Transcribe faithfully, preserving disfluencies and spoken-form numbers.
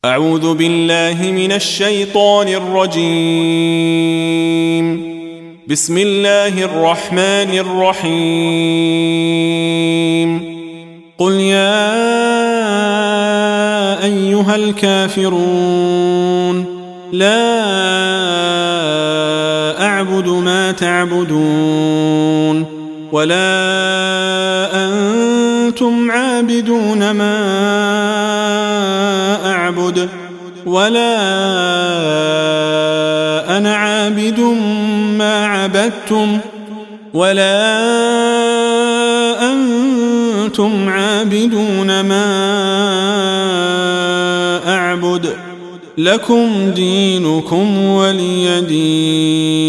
أعوذ بالله من الشيطان الرجيم. بسم الله الرحمن الرحيم. قل يا أيها الكافرون لا أعبد ما تعبدون ولا أنتم عابدون ما أعبد ولا أنا عابد ما عبدتم ولا أنتم عابدون ما أعبد لكم دينكم ولي دين.